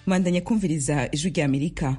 Mwandanya kumviriza ijwi rya Amerika.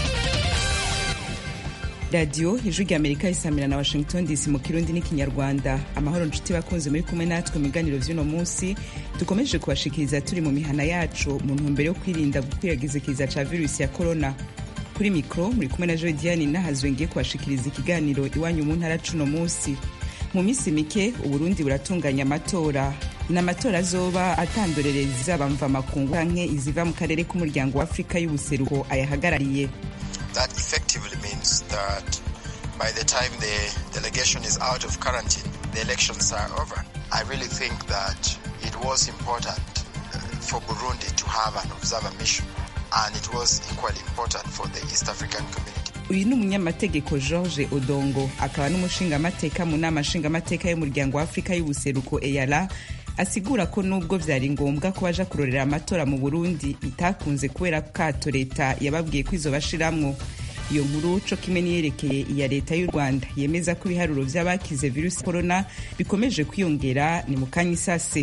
Radio ijwi rya Amerika isamira na Washington DC mu Kirundi n'ikinyarwanda. Amahoro nshuti bakunze muri kumwe natwe mu biganiro vy'uno munsi dukomeje kubashikiriza turi mu mihana yacu mu ntumbero yo kwirinda gukwiragiza ca virusi ya corona. Kuri mikro muri kumwe na Joy Diane nahazwe ngiye kubashikiriza ikiganiro iwanyu mu ntara cuno munsi. Mu misi mike Uburundi buratunganya amatora. N'amatora azoba atandorereza bamva makungu canke iziva mu karere k'umuryango wa Afrika y'ubuseruko ayahagarariye. That effectively means that by the time the delegation is out of quarantine, the elections are over. I really think that it was important for Burundi to have an observer mission, and it was equally important for the East African community. Uyu ni umunyamategeko George Odongo, akaba n'umushingamateka mu nama nshingamateka y'umuryango wa Afrika y'ubuseruko EALA, asigura ko nubwo vyari ngombwa ko baja kurorera amatora mu Burundi bitakunze kubera kato leta yababwiye ko izobashiramwo. Iyo nkuru co kimwe niyerekeye iya leta y'u Rwanda yemeza ko ibiharuro vy'abakize virusi corona bikomeje kwiyongera ni mu kanya isase.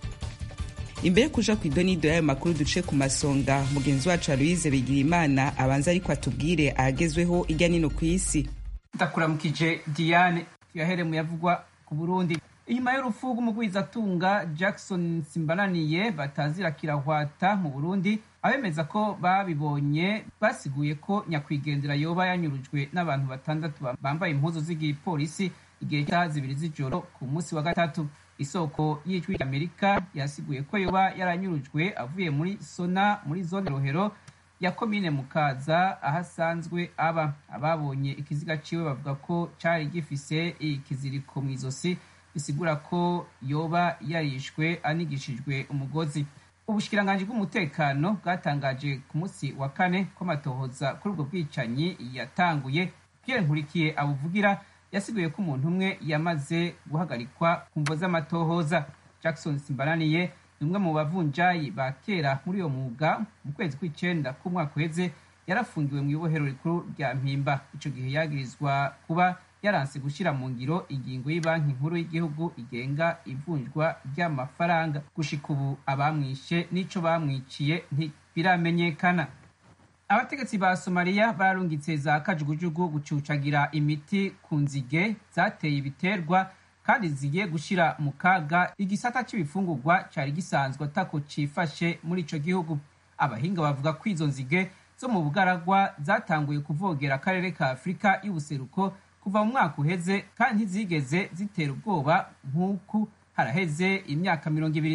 Imbere kuja kw'idonido y'ayo makuru duce ku masonga, mugenzi wacu Aloise Bigirimana abanza ariko atubwire ahagezweho irya nino kw'isi. Ndakuramukije Diane, tuyahere mu yavugwa ku Burundi. Inyuma y'urupfu rw'umugwizatunga Jackson Simbananiye batazira kirahwata mu Burundi, abemeza ko babibonye basiguye ko nyakwigendera yoba yanyurujwe n'abantu batandatu bambaye impuzu z'igipolisi igihe cya 2 z'ijoro ku munsi wa gatatu. Isoko y'ijwi ry'Amerika yasiguye ko yoba yaranyurujwe avuye muri Sona muri zone Rohero ya komine Mukaza ahasanzwe aba. Ababonye ikiziga ciwe bavuga ko cari gifise ikiziriko mw'izosi bisigura ko yoba yarishwe anigishijwe umugozi. Ubushikiranganji bw'umutekano bwatangaje ku munsi wa kane ko amatohoza kuri ubwo bwicanyi yatanguye. Pierre Nkurikiye abuvugira yasiguye ko umuntu umwe yamaze guhagarikwa ku mvo z'amatohoza. Jackson Simbananiye ni umwe mu bavunjayi ba kera muri uyo mwuga. Mu kwezi kw'icenda k'umwaka uheze yarafungiwe mu ibohero rikuru rya Mpimba. Ico gihe yagirizwa kuba yaranse gushira mu ngiro ingingo y'Ibanki Nkuru y'Igihugu igenga ivunjwa ry'amafaranga. Gushika ubu abamwishe n'ico bamwiciye ntibiramenyekana. Abategetsi ba Somalia bararungitse za kajugujugu gucucagira imiti ku nzige zateye ibiterwa kandi zigiye gushira mu kaga igisata c'ibifungurwa cari gisanzwe atako cifashe muri ico gihugu. Abahinga bavuga ko izo nzige zo mu bugaragwa zatanguye kuvogera akarere ka Afrika y'ubuseruko kuva mu mwaka uheze kandi ntizigeze zitera ubwoba nk'uku haraheze imyaka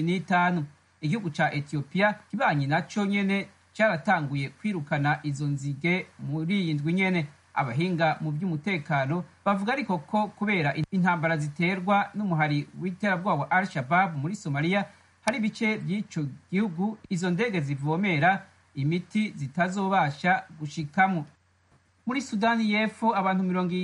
25. Igihugu ca Ethiopia kibanye naco nyene cyaratanguye kwirukana izo nzige muri iyi ndwi nyene. Abahinga mu by'umutekano bavuga ariko ko kubera intambara ziterwa n'umuhari w'iterabwoba wa Al-Shabaab muri Somalia hari ibice by'ico gihugu izo ndege zivomera imiti zitazobasha gushikamo. Muri Sudani y'Epfo abantu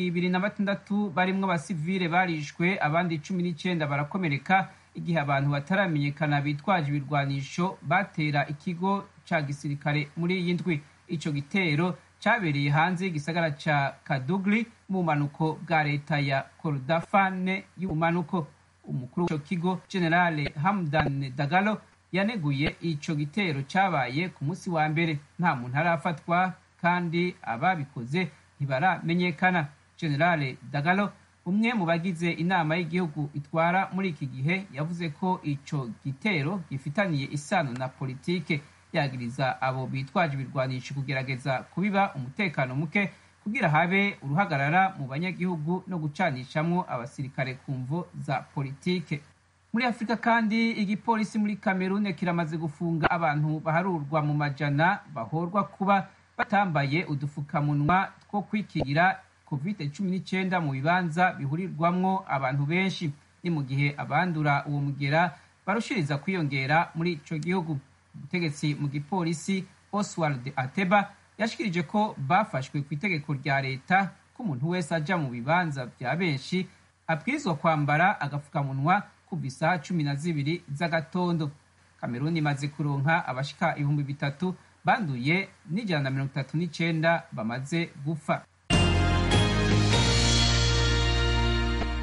26 barimwo abasivile barishwe, abandi 19 barakomereka igihe abantu bataramenyekana bitwaje ibirwanisho batera ikigo ca gisirikare muri iyi ndwi. Ico gitero cabereye hanze y'igisagara ca Kadugli mu manuko bwa leta ya Kordofan y'umanuko. Umukuru w'ico kigo General Hamdan Dagalo yaneguye ico gitero cabaye ku munsi wa mbere. Nta muntu arafatwa kandi ababikoze ntibaramenyekana. General Dagalo, umwe mu bagize inama y'igihugu itwara muri iki gihe, yavuze ko ico gitero gifitaniye isano na politike. Yagiriza abo bitwaje ibirwanisho kugerageza kubiba umutekano muke kugira habe uruhagarara mu banyagihugu no gucanishamwo abasirikare ku mvo za politike. Muri Afrika kandi igipolisi muri Cameroon kiramaze gufunga abantu baharurwa mu majana bahorwa kuba batambaye udufukamunwa two kwikingira COVID-19 mu bibanza bihurirwamwo abantu benshi. Ni mu gihe abandura uwo mugera barushiriza kwiyongera muri ico gihugu. Umutegetsi mu gipolisi Oswald Ateba yashikirije ko bafashwe ku itegeko rya leta ko umuntu wese aja mu bibanza vya benshi abwirizwa kwambara agafukamunwa kuva isaha 12 z'agatondo. Cameroon imaze kuronka abashika 3,000 banduye n'139 bamaze gupfa.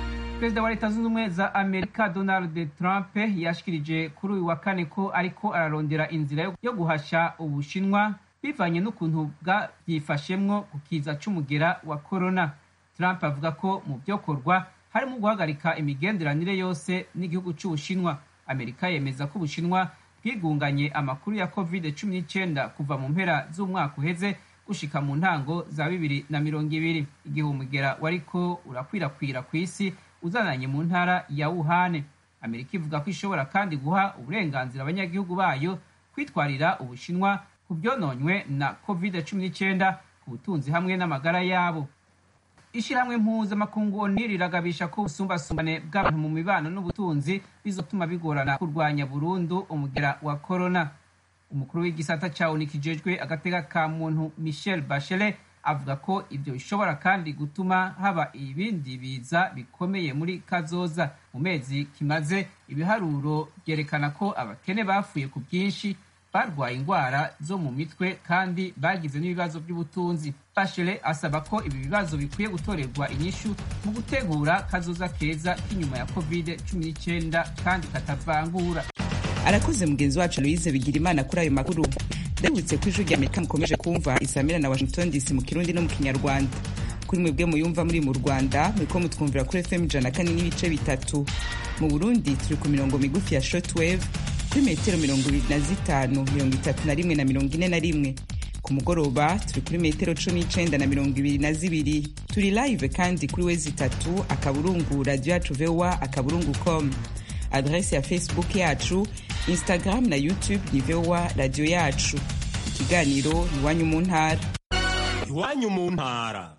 perezida wa leta zunze ubumwe za amerika Donald Trump yashikirije kuri uyu wa kane ko ariko ararondera inzira yo guhasha ubushinwa bivanye n'ukuntu bwabyifashemwo ku kiza c'umugera wa corona. Trump avuga ko mu byokorwa harimo guhagarika imigenderanire yose n'igihugu c'ubushinwa. Amerika yemeza ko ubushinwa bwigunganye amakuru ya COVID-19 kuva mu mpera z'umwaka uheze gushika mu ntango za 2020 igihe umugera wariko urakwirakwira ku isi uzananye mu ntara ya Wuhan. Amerika ivuga ko ishobora kandi guha uburenganzira abanyagihugu bayo kwitwarira ubushinwa ku byononywe na COVID-19 ku butunzi hamwe n'amagara yabo. Ishirahamwe mpuzamakungu ONU riragabisha ko ubusumbasumbane bw'abantu mu mibano n'ubutunzi bizotuma bigorana kurwanya burundu umugera wa corona. Umukuru w'igisata ca ONU kijejwe agateka ka muntu Michelle Bachelet avuga ko ibyo bishobora kandi gutuma haba ibindi biza bikomeye muri kazoza. Mu mezi kimaze ibiharuro byerekana ko abakene bafuye ku bwinshi, barwaye indwara zo mu mitwe kandi bagize n'ibibazo by'ubutunzi. Bachelet asaba ko ibi bibazo bikwiye gutorerwa inyishu mu gutegura kazoza keza k'inyuma ya COVID-19 kandi katavangura. Arakoze mugenzi wacu Louise Bigirimana kuri ayo makuru. Ndabutse ko ijwi ry'Amerika mukomeje kumva isamira na Washington DC mu Kirundi no mu Kinyarwanda. Kuri mwebwe muyumva muri mu Rwanda muriko mutwumvira kuri FM 104.3. Mu Burundi turi ku mirongo migufi ya shortwave kuri metero 25, 31 na 41. Ku mugoroba turi kuri metero 19 na 22. Turi live kandi kuri wezi 3 akaburungu radio yacu voa.com. Adresse ya Facebook yacu, Instagram na YouTube ni VOA radio yacu. Ikiganiro Iwanyu mu ntara. Iwanyu mu ntara.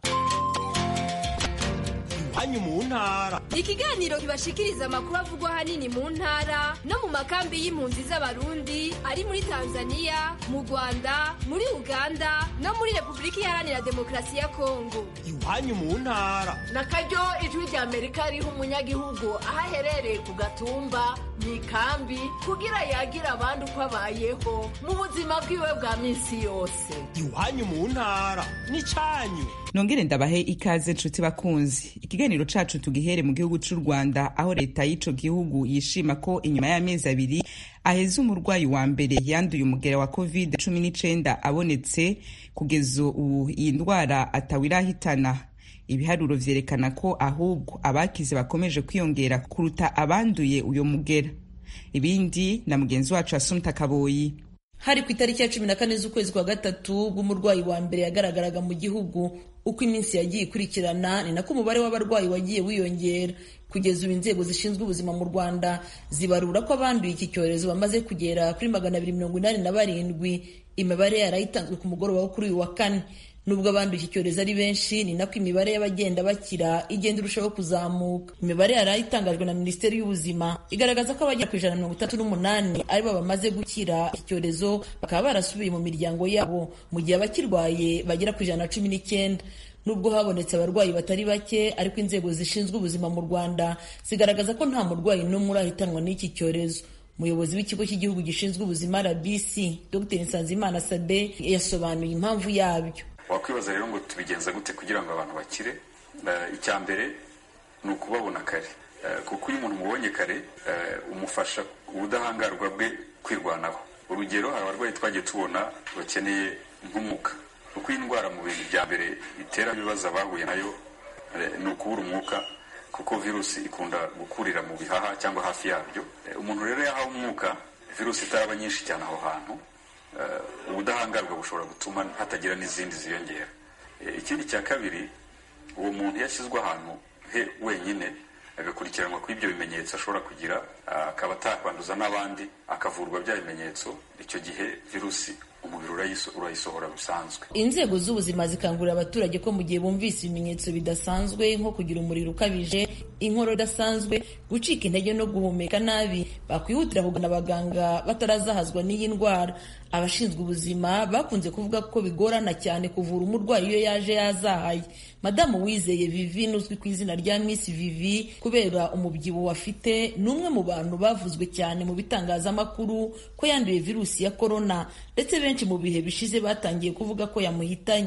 Iwanyu mu ntara. Ikiganiro kibashikiriza amakuru avugwa hanini mu ntara no mu makambi y'impunzi z'abarundi ari muri Tanzania, mu Rwanda, muri Uganda no muri Republika Iharanira Demokarasi ya Kongo. Iwanyu mu ntara. Nakaryo ijwi rya Amerika riha umunyagihugu aho aherereye ku gatumba mu ikambi kugira yagira abandi uko abayeho mu buzima bwiwe bwa minsi yose. Iwanyu mu ntara n'icyanyu. Nongere ndabahe ikaze nshuti bakunzi. Ikiganiro cacu tugihere mu gihugu c'u Rwanda aho leta y'ico gihugu yishima ko inyuma y'amezi 2 aheze umurwayi wa mbere yanduye umugera wa COVID-19 abonetse. Kugeza ubu iyi ndwara atawirahitana. Ibiharuro vyerekana ko ahubwo abakize bakomeje kwiyongera kuruta abanduye uyo mugera. Ibindi na mugenzi wacu Asumta Kaboyi. Hari ku itariki ya 14 z'ukwezi kwa gatatu bw'umurwayi wa mbere yagaragaraga mu gihugu. Uko iminsi yagiye ikurikirana ni nako umubare w'abarwayi wagiye wiyongera. Kugeza ubu inzego zishinzwe ubuzima mu Rwanda zibarura ko abanduye iki cyorezo bamaze kugera kuri 287. Imibare yarayitanzwe ku mugoroba wo kuri uyu wa kane. Nubwo abanduye iki cyorezo ari benshi ni nako imibare y'abagenda bakira igenda irushaho kuzamuka. Imibare yarayitangajwe na Minisiteri y'Ubuzima igaragaza ko abagera ku 138 aribo bamaze gukira iki cyorezo bakaba barasubiye mu miryango yabo, mu gihe abakirwaye bagera ku 119. Nubwo habonetse abarwayi batari bake, ariko inzego zishinzwe ubuzima mu Rwanda zigaragaza ko nta murwayi n'umwe urahitanwa n'iki cyorezo. Umuyobozi w'ikigo cy'igihugu gishinzwe ubuzima RBC Dr Nsanzimana Sabe yasobanuye impamvu yabyo. Wakwibaza rero ngo tubigenza gute kugira ngo abantu bakire? Icya mbere ni ukubabona kare, kuko iyo umuntu mubonye kare umufasha ubudahangarwa bwe kwirwanaho. Urugero, hari abarwayi twagiye tubona bakeneye nk'umwuka, kuko indwara mu bintu bya mbere itera ibibazo abahuye nayo ni ukubura umwuka, kuko virusi ikunda gukurira mu bihaha cyangwa hafi yabyo. Umuntu rero yahawe umwuka, virusi itaraba nyinshi cyane aho hantu, ubudahangarwa bushobora gutuma hatagira n'izindi ziyongera. Ikindi cya kabiri, uwo muntu yashyizwe ahantu he wenyine agakurikiranwa ku ibyo bimenyetso ashobora kugira, akaba atakwanduza n'abandi, akavurwa bya bimenyetso, icyo gihe virusi umubiri urayisohora bisanzwe. Inzego z'ubuzima zikangurira abaturage ko mu gihe bumvise ibimenyetso bidasanzwe nko kugira umuriro ukabije, inkorora idasanzwe, gucika intege no guhumeka nabi, bakwihutira kugana abaganga batarazahazwa n'iyi ndwara. Abashinzwe ubuzima bakunze kuvuga ko bigorana cyane kuvura umurwayi iyo yaje yazahaye. Madamu Wizeye Vivi, uzwi ku izina rya Miss Vivi kubera umubyibuho afite, ni umwe mu bantu bavuzwe cyane mu bitangazamakuru ko yanduye virusi ya corona, ndetse benshi mu bihe bishize batangiye kuvuga ko yamuhitanye.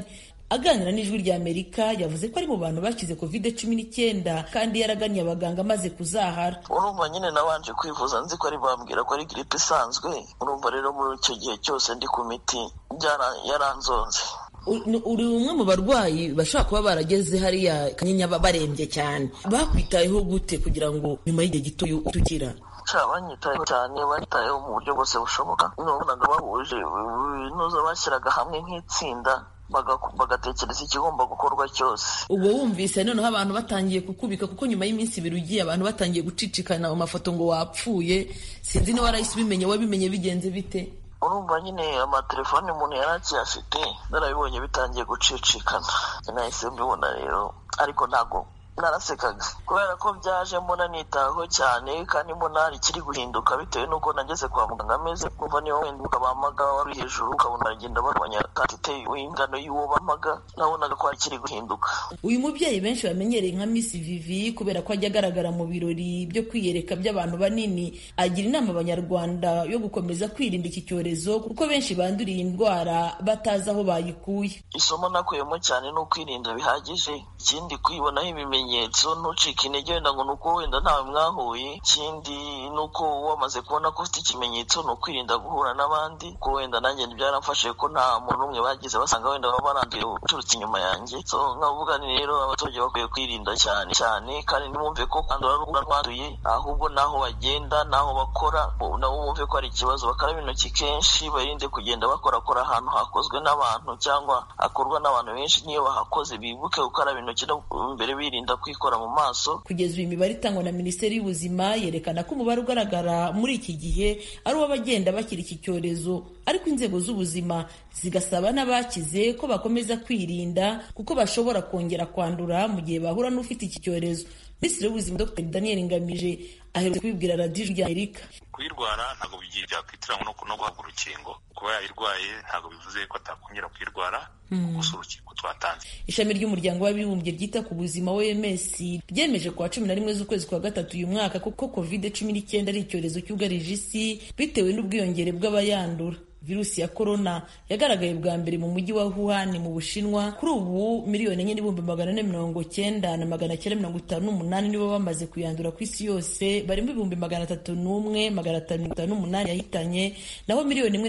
Aganira n'Ijwi rya Amerika yavuze ko ari mu bantu bakize COVID-19 kandi yaraganiye abaganga amaze kuzahara. Urumva nyine nabanje kwivuza nzi ko ari bambwira ko ari grippe isanzwe. Urumva rero muri icyo gihe cyose ndi ku miti yaranzonze. Uri umwe mu barwayi bashobora kuba barageze hariya Kanyinya barembye cyane. Bakwitayeho gute kugira ngo nyuma y'igihe gito utukira? Banyitayeho cyane, banyitayeho mu buryo bwose bushoboka. N'ubunaga bahuje ibinuza bashyiraga hamwe nk'itsinda bagatekereza ikigomba gukorwa cyose. Ubwo wumvise noneho abantu batangiye kukubika, kuko nyuma y'iminsi ibiri ugiye abantu batangiye gucicikana mu mafoto ngo wapfuye. Sinzi niba warahise ubimenye, wabimenye bigenze bite? Urumva nyine amatelefone umuntu yarakiyafite, narabibonye bitangiye gucicikana. Nahise mbibona rero, ariko ntago narasekaga kubera ko byaje mbona nitaho cyane, kandi mbona hari ikiri guhinduka bitewe n'uko nageze kwa muganga ameze. Kumva niyo wenda ukabamaga wari hejuru ukabona agenda barwanya kantite y'ingano y'uwo bamaga, nabonaga ko hari ikiri guhinduka. Uyu mubyeyi benshi bamenyereye nka Miss Vivi kubera ko ajya agaragara mu birori byo kwiyereka by'abantu banini, agira inama abanyarwanda yo gukomeza kwirinda iki cyorezo kuko benshi banduriye indwara batazi aho bayikuye. Isomo nakuyemo cyane ni ukwirinda bihagije, ikindi kwibonaho ibimenyetso ntucike intege wenda ngo nuko wenda ntawe mwahuye. Ikindi nuko wamaze kubona ko ufite ikimenyetso ni ukwirinda guhura n'abandi, ko wenda nanjye byaramfashe ko nta muntu umwe bagize basanga wenda baba baranduye uturutse inyuma yanjye. So nkavuga ni rero abaturage bakwiye kwirinda cyane cyane, kandi ntibumve ko kwandura ari urwanduye, ahubwo naho bagenda naho bakora nabo bumve ko ari ikibazo, bakaraba intoki kenshi, barinde kugenda bakorakora ahantu hakozwe n'abantu cyangwa hakorwa n'abantu benshi. Niyo bahakoze bibuke gukaraba intoki mbere birinda kwikora mu maso. Kugeza uyu mibare itangwa na Minisiteri y'Ubuzima yerekana ko umubare ugaragara muri iki gihe ari uw'abagenda bakira iki cyorezo, ariko inzego z'ubuzima zigasaba n'abakize ko bakomeza kwirinda kuko bashobora kongera kwandura mu gihe bahura n'ufite iki cyorezo. Minisitiri w'Ubuzima Dr Daniel Ngamije aherutse kubibwira Radio Ijwi rya Amerika. Kuyirwara ntabwo bigiye byakwitiranywa no guhabwa urukingo. Kuba yayirwaye ntabwo bivuze ko atakongera kuyirwara gusa urukingo twatanze. Ishami ry'umuryango w'abibumbye ryita ku buzima OMS ryemeje ku wa 11 z'ukwezi kwa gatatu uyu mwaka kuko COVID-19 ari icyorezo cyugarije isi bitewe n'ubwiyongere bw'abayandura. Virusi ya corona yagaragaye bwa mbere mu mujyi wa Wuhan mu Bushinwa. Kuri ubu 1,440,958 nibo bamaze kuyandura ku isi yose, barimo 301,558 yahitanye, naho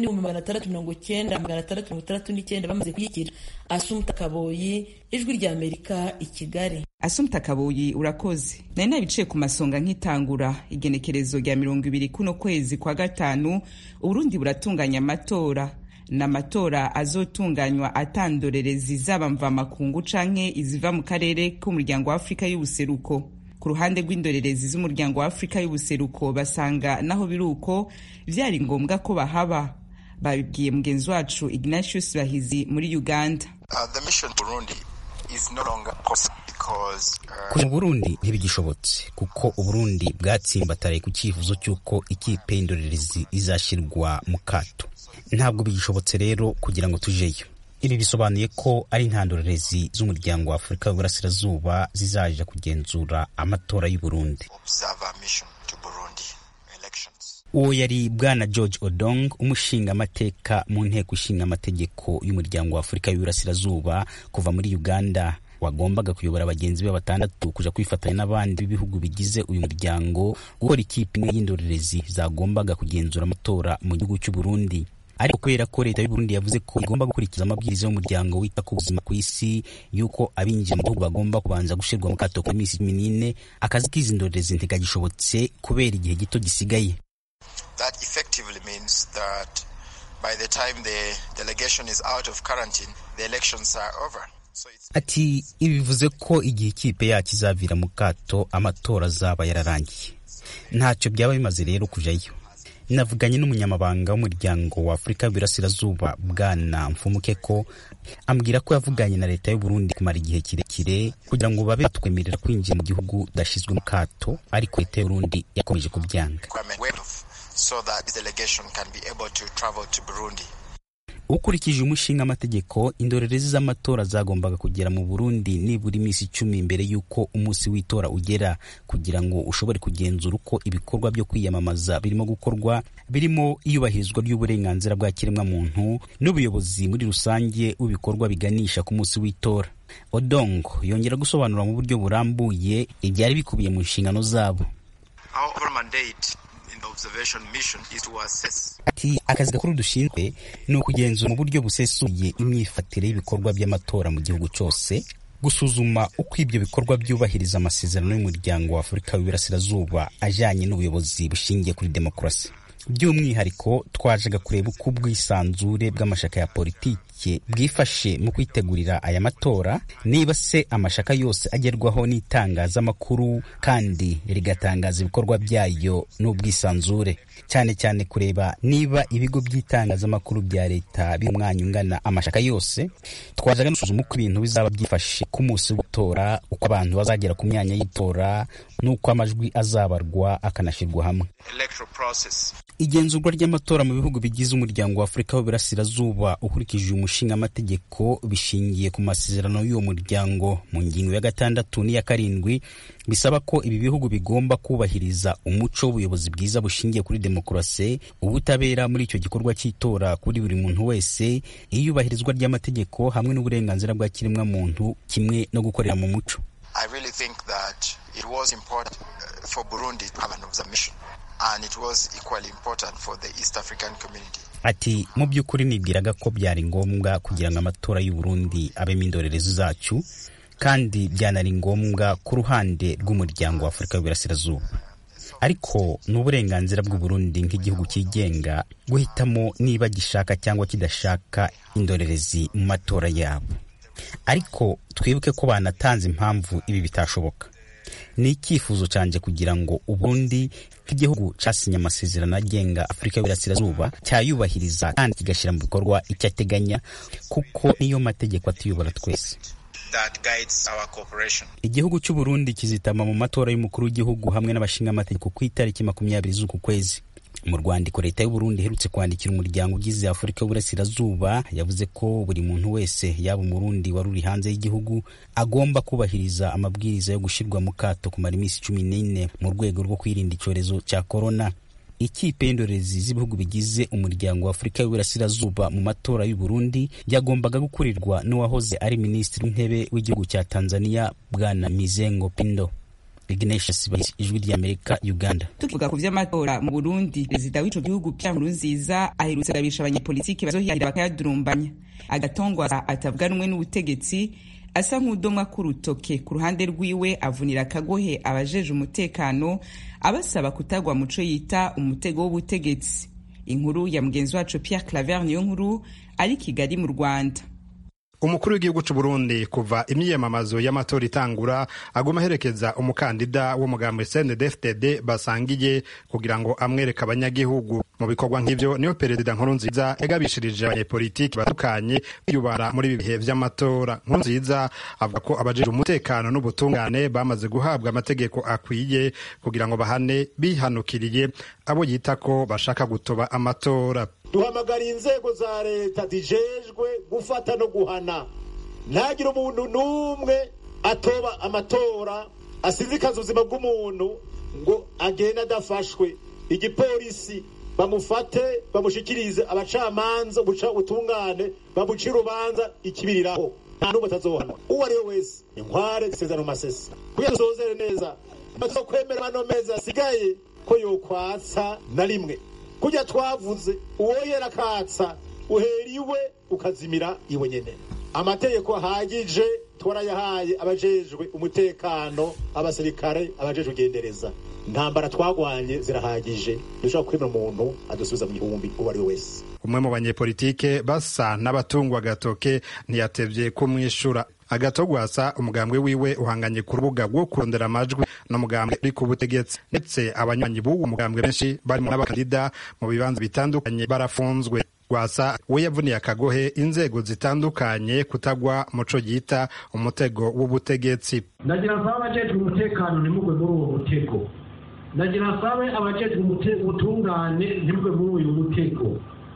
1,690,669 bamaze kuyikira. Assumpta Kaboyi, Ijwi rya Amerika, i Kigali. Assumpta Kaboyi, urakoze. Nari nabiciye ku masonga nk'itangura igenekerezo rya 20 kuno kwezi kwa gatanu, Uburundi buratunganya amatora. N'amatora azotunganywa atandorerezi zaba mva makungu canke iziva mu karere k'umuryango wa Afrika y'ubuseruko. Ku ruhande rw'indorerezi z'umuryango wa Afrika y'ubuseruko basanga naho biruko vyari ngombwa ko bahaba. Babibwiye mugenzi wacu Ignatius Bahizi muri Uganda. The mission Burundi is no longer possible because ku Burundi ntibigishobotse kuko Uburundi bwatsimbataraye ku cyifuzo cy'uko ikipe y'indorerezi izashirwa mu kato. Ntabwo bigishobotse rero kugira ngo tujeyo. Ibi bisobanuye ko ari intandorerezi z'umuryango wa Afrika y'Uburasirazuba zizaje kugenzura amatora y'u Burundi. Uwo yari Bwana George Odong, umushinga amateka mu nteko ishinga amategeko y'umuryango wa Afrika y'Uburasirazuba kuva muri Uganda, wagombaga kuyobora abagenzi be batandatu kuja kwifatanya n'abandi b'ibihugu bigize uyu muryango gukora ikipe y'indorerezi zagombaga kugenzura amatora mu gihugu cy'u Burundi. Ariko kubera ko leta y'u Burundi yavuze ko igomba gukurikiza amabwiriza y'umuryango wita ku buzima ku isi yuko abinjira mu gihugu bagomba kubanza gushirwa mu kato ku minsi 14, akazi k'izi ndorerezi ntigagishobotse kubera igihe gito gisigaye. That effectively means that by the time the delegation is out of quarantine, the elections are over. Ati ibivuze ko igihe ikipe yacu izavira mu kato amatora azaba yararangiye. Ntacyo byaba bimaze rero kujayo. Navuganye n'umunyamabanga w'umuryango wa Afrika y'Uburasirazuba Bwana Mfumukeko, ambwira ko yavuganye na leta y'u Burundi kumara igihe kirekire kugira ngo babe batwemerera kwinjira mu gihugu dashizwe mu kato, ariko leta y'u Burundi yakomeje kubyanga. So that the delegation can be able to travel to Burundi. ukurikije umushinga amategeko, indorerezi z'amatora zagombaga kugera mu Burundi nibura iminsi 10 mbere y'uko umunsi w'itora ugera, kugira ngo ushobore kugenzura uko ibikorwa byo kwiyamamaza birimo gukorwa, birimo iyubahirizwa ry'uburenganzira bwa kiremwa muntu n'ubuyobozi muri rusange w'ibikorwa biganisha ku munsi w'itora. Odong yongera gusobanura mu buryo burambuye ibyari bikubiye mu nshingano zabo. Our mandate in the observation mission is to assess. Ati akazi gakuru dushinzwe ni ukugenzura mu buryo busesuye imyifatire y'ibikorwa by'amatora mu gihugu cyose, gusuzuma uko ibyo bikorwa byubahiriza amasezerano y'umuryango wa Afurika y'Iburasirazuba ajyanye n'ubuyobozi bushingiye kuri demokarasi. By'umwihariko twajaga kureba uko ubwisanzure bw'amashaka ya politike bwifashe mu kwitegurira aya matora, niba se amashaka yose agerwaho n'itangazamakuru kandi rigatangaza ibikorwa byayo n'ubwisanzure, cyane cyane kureba niba ibigo by'itangazamakuru bya leta bimwanya ungana amashaka yose. Twajaga gusuzuma uko ibintu bizaba byifashe ku munsi w'itora, uko abantu bazagera ku myanya y'itora n'uko amajwi azabarwa akanashyirwa hamwe. Igenzurwa ry'amatora mu bihugu bigize umuryango wa Afurika y'Iburasirazuba ukurikije umushinga amategeko bishingiye ku masezerano y'uwo muryango mu ngingo ya 6 n'iya 7 bisaba ko ibi bihugu bigomba kubahiriza umuco w'ubuyobozi bwiza bushingiye kuri demokarasi, ubutabera muri icyo gikorwa cy'itora kuri buri muntu wese, iyubahirizwa ry'amategeko hamwe n'uburenganzira bwa kiremwa muntu, kimwe no gukorera mu muco. I really think that it was important for Burundi to have an observation. And it was equally important for the East African community. Ati mu by'ukuri nibwiraga ko byari ngombwa kugira ngo amatora y'u Burundi abemo indorerezi zacu, kandi byanari ngombwa ku ruhande rw'umuryango wa Afurika y'Iburasirazuba. Ariko n'uburenganzira bw'u Burundi nk'igihugu cyigenga guhitamo niba gishaka cyangwa kidashaka indorerezi mu matora yabo. Ariko twibuke ko banatanze impamvu ibi bitashoboka. Ni icyifuzo canje kugira ngo Uburundi k'igihugu casinye amasezerano agenga Afurika y'Iburasirazuba cyayubahiriza kandi kigashyira mu bikorwa icyo ateganya, kuko niyo mategeko atuyobora twese. That guides our cooperation. Igihugu cy'u Burundi kizitama mu matora y'umukuru w'igihugu hamwe n'abashinga amategeko ku itariki 20 z'uku kwezi. Mu Rwandiko leta y'u Burundi iherutse kwandikira umuryango ugize Afurika y'Iburasirazuba yavuze ko buri muntu wese yaba umurundi wari uri hanze y'igihugu agomba kubahiriza amabwiriza yo gushirwa mu kato kumara iminsi 14 mu rwego rwo kwirinda icyorezo cya corona. Ikipe y'indorerezi z'ibihugu bigize umuryango wa Afurika y'Iburasirazuba mu matora y'u Burundi yagombaga gukurirwa n'uwahoze ari minisitiri w'intebe w'igihugu cya Tanzania Bwana Mizengo Pindo. Ignatius Bahizi, Ijwi ry'Amerika, Uganda. Tukivuga ku vy'amatora mu Burundi, perezida w'ico gihugu Pierre Nkurunziza aherutse kugabisha abanyepolitiki bazohirira bakayadurumbanya. Agatongwa atavuga rumwe n'ubutegetsi, asa nk'udomwa k'urutoke ku ruhande rwiwe, avunira akagohe abajeje umutekano, abasaba kutagwa muco yita umutego w'ubutegetsi. Inkuru ya mugenzi wacu Pierre Claver Niyonkuru ari Kigali mu Rwanda. Umukuru w'igihugu cy'u Burundi kuva imyiyamamazo y'amatora itangura aguma herekeza umukandida w'umugambi CNDD-FDD basangiye kugira ngo amwereke abanyagihugu. Mu bikorwa nk'ivyo niyo perezida Nkurunziza yagabishirije abanyepolitiki batandukanye kwiyubara muri ibi bihe vy'amatora. Nkurunziza avuga ko abajeje umutekano n'ubutungane bamaze guhabwa amategeko akwiye kugira ngo bahane bihanukiriye abo yita ko bashaka gutoba amatora. Duhamagariye inzego za leta zijejwe gufata no guhana, ntagira umuntu n'umwe atoba amatora asizikaza ubuzima bw'umuntu ngo agenda adafashwe. Igipolisi bamufate bamushikirize abacamanza ubutungane bamucira urubanza ikibiriraho, nta n'umwe atazohana uwo ari we wese. Inkware zisezerano masesa kugira dusozere neza amaze kwemera ano mezi asigaye ko yokwatsa na rimwe. Kujya twavuze uwo yerakatsa uhera iwe ukazimira iwe nyene. Amategeko ahagije twarayahaye abajejwe umutekano, abasirikare, abajejwe ugendereza. Ntambara twagwanye zirahagije, dushobora kwemera umuntu adusubiza mu gihumbi uwo ari we wese. Umwe mu banyepolitike basa n'abatungwa gatoke ntiyatevye kumwishura. Agatogwasa umugambwe wiwe uhanganye ku rubuga rwo kurondera amajwi n'umugambwe uri ku butegetsi, ndetse abanywanyi b'uwo mugambwe benshi barimo n'abakandida mu bibanza bitandukanye barafunzwe. Gwasa we yavuniye akagohe inzego zitandukanye kutagwa muco yita umutego w'ubutegetsi. Nagira nsaba abajejwe umutekano ntimugwe muri uwo mutego. Nagira nsabe abajejwe ubutungane ntimugwe muri uyu mutego.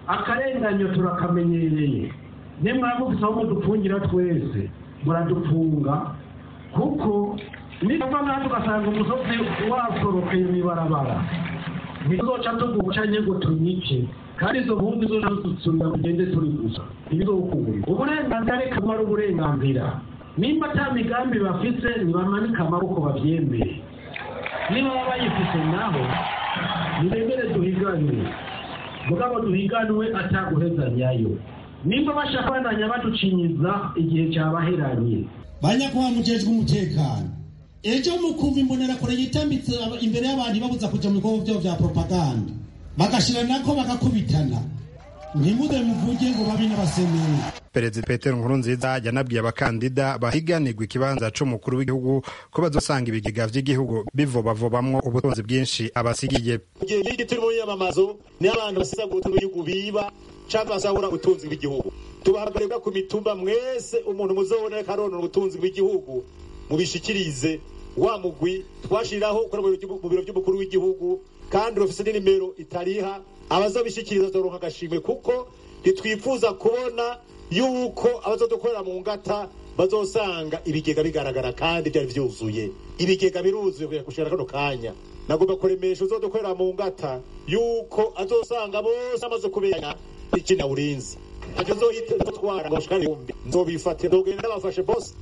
akarenganyo turakamenyereye nimwamufise aho mudupfungira twese muradufunga kuko niba natwe ugasanga umusozi wasorokeye mw'ibarabara ntizoca tugucanye ngo tunyice kandi izo mpunzi zo dusubira kugende turi gusa ibizokugura uburenganzira reka bumara uburenganzira nimba ata migambi bafise nibamanike amaboko bavyemere niba baba bayifise naho nibemere duhiganwe mugabo duhiganwe ataguhezanyayo nimba bashaka bandanya baducinyiza igihe cyabaheranye banyakuba mujejwe umutekano ejo mukumva imbonerakure yitambitse imbere y'abantu babuza kuja mu bikorwa vyabo vya propaganda bagashira nako bagakubitana ntimude muvuge ngo babi n'abaseneri. Perezida Petero Nkurunziza yanabwiye abakandida bahiganirwa ikibanza c'umukuru w'igihugu ko bazosanga ibigega vy'igihugu bivobavobamwo ubutunzi bwinshi abasigiye. Igihe turi mu yamamazo ni abantu basiza gutunga igihugu biba cyangwa basahura ubutunzi bw'igihugu. Tubahagarika ku mitumba mwese umuntu muzobona karona ubutunzi bw'igihugu mubishikirize wa mugwi twashiraho mu biro by'umukuru w'igihugu kandi rufise n'inimero itariha abazobishikiriza zoronka agashimwe kuko ntitwifuza kubona yuko abazodukorera mu ngata bazosanga ibigega bigaragara kandi byari vyuzuye. Ibigega biruzuye kushira kano kanya nagomba kuremesha uzodukorera mu ngata yuko azosanga bose amaze kubenya ikina urinzi azohita twara ngoshikari nzobifate ndogenda bafashe boss.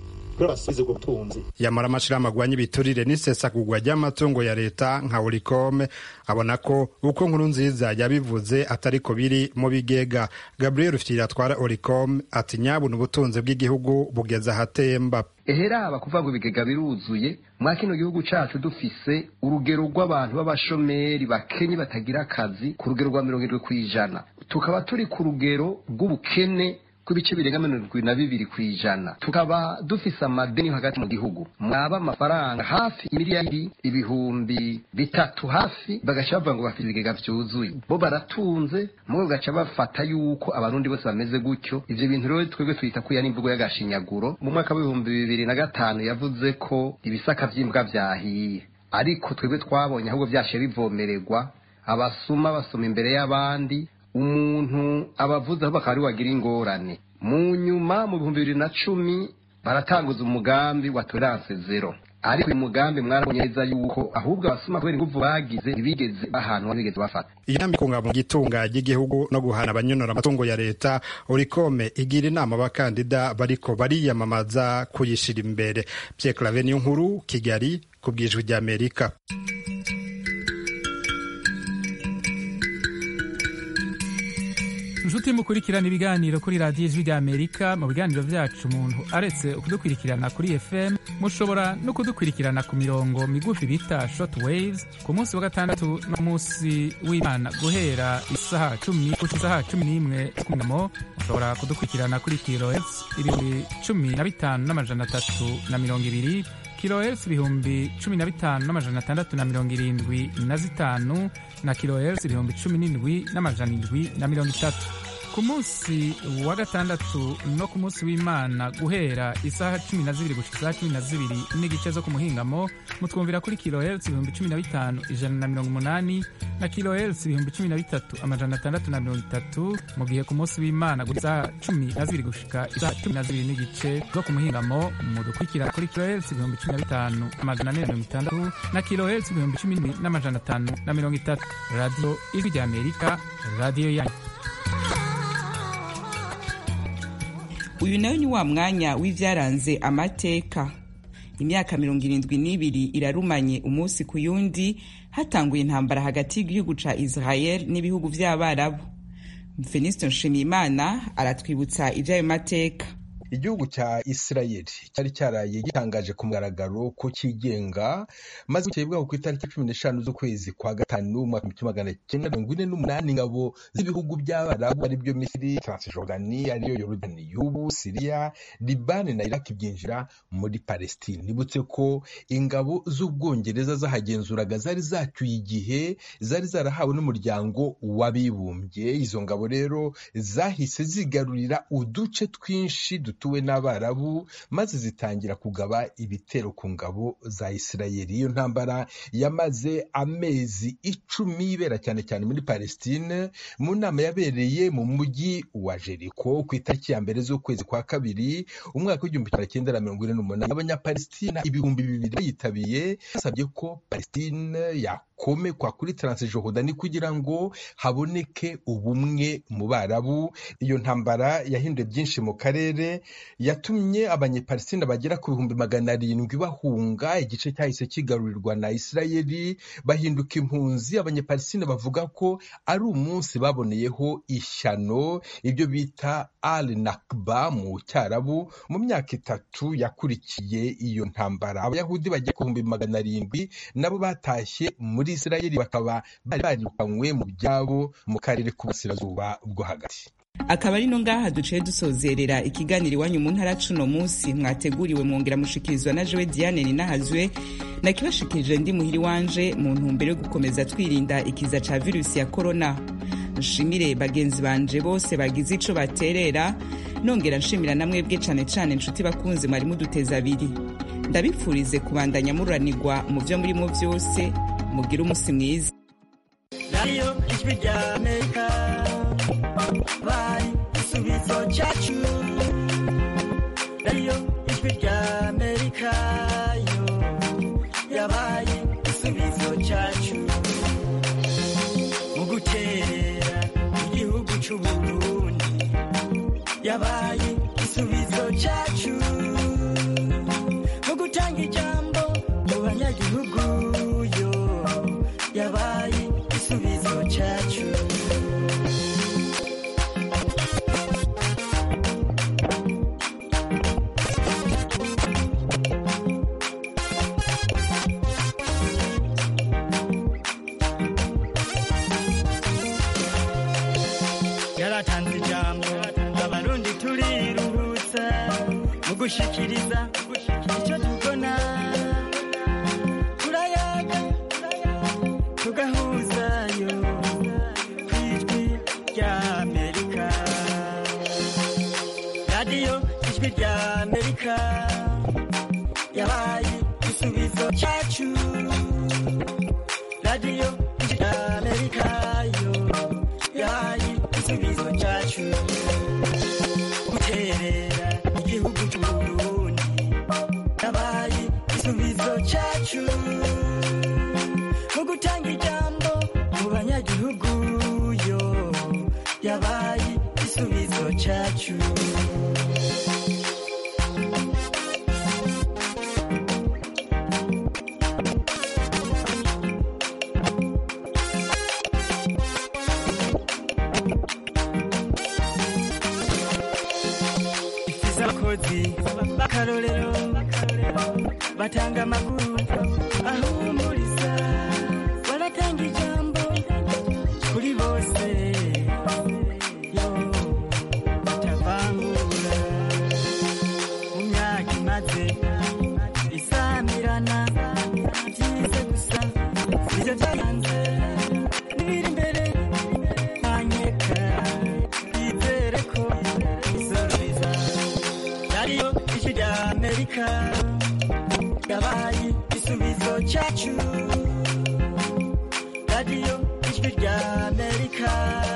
Yamara amashirahamwe agwanya ibiturire n'isesagurwa ry'amatungo ya leta nka Oricome abona ko uko Nkurunziza yabivuze atariko biri mu bigega. Gabriel Rufyiri atwara Oricome ati nyabuna ubutunzi bw'igihugu bugeza hatemba. Eheraba kuvuga ngo ibigega biruzuye mwa kino gihugu cacu dufise urugero rw'abantu b'abashomeri bakenye batagira akazi ku rugero rwa 70%, tukaba turi ku rugero rw'ubukene kubice birenga 22%, tukaba dufise amadeni hagati mu gihugu mwaba amafaranga hafi miliyari ibihumbi bitatu hafi bagashavuga ngo bafite ibigega vyuzuye bo baratunze mwe gaca bafata yuko abarundi bose bameze gutyo. Ivyo bintu rero twebwe twita ko yani imvugo y'agashinyaguro. Mu mwaka wa 2005 yavuze ko ibisaka vy'imbwa vyahiye, ariko twebwe twabonye ahubwo vyashe bivomererwa abasuma basoma imbere y'abandi, umuntu abavuze aho bakari wagira ingorane. Mu nyuma mu 2010 baratanguza umugambi wa tolerance zero, ariko uyu mugambi mwarabonye neza yuko ahubwo abasuma kubera inguvu bagize ibigeze ahantu bigeze bafata. Inama ikunga mu gitunga ry'igihugu no guhana abanyonora amatungo ya leta, Oricome igira inama abakandida bariko bariyamamaza kuyishira imbere. Pierre Claver Niyonkuru, Kigali, kubwijwi rya Amerika. Nshuti mukurikirana ibiganiro kuri radiyo ijwi rya Amerika. Mu biganiro vyacu umuntu aretse kudukurikirana kuri FM mushobora no kudukurikirana ku mirongo migufi bita short waves ku munsi wa gatandatu no munsi w'Imana guhera isaha 10 kuko isaha 11 kunyamo mushobora kudukurikirana kuri kilohertz 15,320 kilohertz 15,675 na kilohertz 17,730. Ku munsi wa gatandatu no ku munsi w'Imana guhera isaha 12 gushika 12 n'igice zo ku muhingamo mutwumvira kuri kilohertz 15,180 na kilohertz 13,630. Mu gihe ku munsi w'Imana guhera 12 gushika 12 n'igice zo ku muhingamo mudukurikira kuri kilohertz 15,460 na kilohertz 10,530. Radio Ijwi rya Amerika, radio yanyu. Uyu nayo ni wa mwanya w'ivyaranze amateka. Imyaka 72 irarumanye umunsi ku yundi hatanguye intambara hagati y'igihugu ca Israel n'ibihugu vy'Abarabu. Feniston Nshimiyimana aratwibutsa ivy'ayo mateka. Igihugu cya Israel cyari cyaraye gitangaje ku mugaragaro ko kigenga maze cyebwa ku itariki 15 z'ukwezi kwa gatanu mu 1948 ingabo z'ibihugu by'Abarabu ari byo Misiri, Transjordania, ariyo Yordani, y'ubu Syria, Liban na Iraq byinjira muri Palestine. Nibutse ko ingabo z'Ubwongereza zahagenzuraga zari zacyuye igihe zari zarahawe n'umuryango w'abibumbye. Izo ngabo rero zahise zigarurira uduce twinshi zituwe n'Abarabu maze zitangira kugaba ibitero ku ngabo za Isirayeli. Iyo ntambara yamaze amezi 10 ibera cyane cyane muri Palestine. Mu nama yabereye mu mujyi wa Jericho ku itariki ya mbere z'ukwezi kwa kabiri umwaka w'1948, abanyapalestina 2,000 bayitabiye basabye ko Palestine yakomekwa kuri Transjordani kugira ngo haboneke ubumwe mu Barabu. Iyo ntambara yahinduye byinshi mu karere, yatumye abanyepalestina bagera ku 700,000 bahunga igice cyahise kigarurirwa na Isirayeli, bahinduka impunzi. Abanyepalestina bavuga ko ari umunsi baboneyeho ishyano, ibyo bita al-Nakba mu Cyarabu. Mu myaka 3 yakurikiye iyo ntambara, Abayahudi bagera ku 700,000 nabo batashye muri Isirayeli, bakaba barirukanywe mu byabo mu karere k'uburasirazuba bwo hagati. Akaba ari no ngaha duciye dusozerera ikiganiro Iwanyu mu Ntara cuno munsi, mwateguriwe mwongera mushikirizwa na Jewe Diane Ninahazwe, nakibashikirije ndi muhiri wanje mu ntumbero yo gukomeza twirinda ikiza ca virusi ya corona. Nshimire bagenzi banje bose bagize ico baterera, nongera nshimira namwebwe cane cane inshuti bakunze mwari muduteza abiri. Ndabipfurize kubandanya muranirwa mu byo murimo byose, mugire umunsi mwiza. Radio Ijwi rya Amerika, bari igisubizo cyacu. Radio Ijwi rya Amerika, yo yabaye igisubizo cyacu mu guterera igihugu cy'u Burundi, yabaye igisubizo cyacu mu gutanga ijambo mu banyagihugu, yo yabaye igisubizo cyacu. Yaratanze ijambo abarundi turiruhutsa mu gushikiriza icyo tubona, turayaga tugahuzayo ku Ijwi rya Amerika. Radio Ijwi rya Amerika yabaye igisubizo cyacu. Radio Ijwi rya Amerika, yo yabaye igisubizo cyacu guterera igihugu cy'u Burundi, yabaye igisubizo cyacu mu gutanga ijambo mu banyagihugu, yo yabaye igisubizo cyacu. Bakarorero batanga amakuru ahumuriza, baratanga ijambo kuri bose, yo batavangura. Mu myaka imaze isamirana, byize gusa ibyo byaranze n'ibiri imbere ntanyeka, yizere ko izorohereza. Radio Ijwi rya Amerika yabaye igisubizo cyacu. Radio Ijwi rya Amerika.